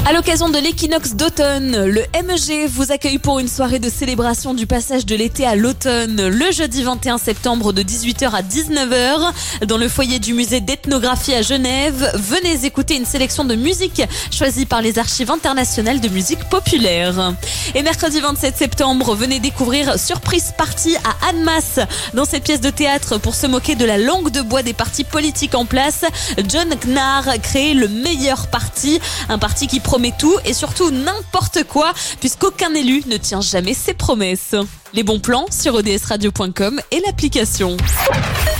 À l'occasion de l'équinoxe d'automne, le MEG vous accueille pour une soirée de célébration du passage de l'été à l'automne le jeudi 21 septembre de 18h à 19h dans le foyer du musée d'ethnographie à Genève. Venez écouter une sélection de musique choisie par les archives internationales de musique populaire. Et mercredi 27 septembre, venez découvrir Surprise Party à Annemasse. Dans cette pièce de théâtre, pour se moquer de la langue de bois des partis politiques en place, John Gnarr crée le meilleur parti, un parti qui promet tout et surtout n'importe quoi, puisqu'aucun élu ne tient jamais ses promesses. Les bons plans sur odsradio.com et l'application.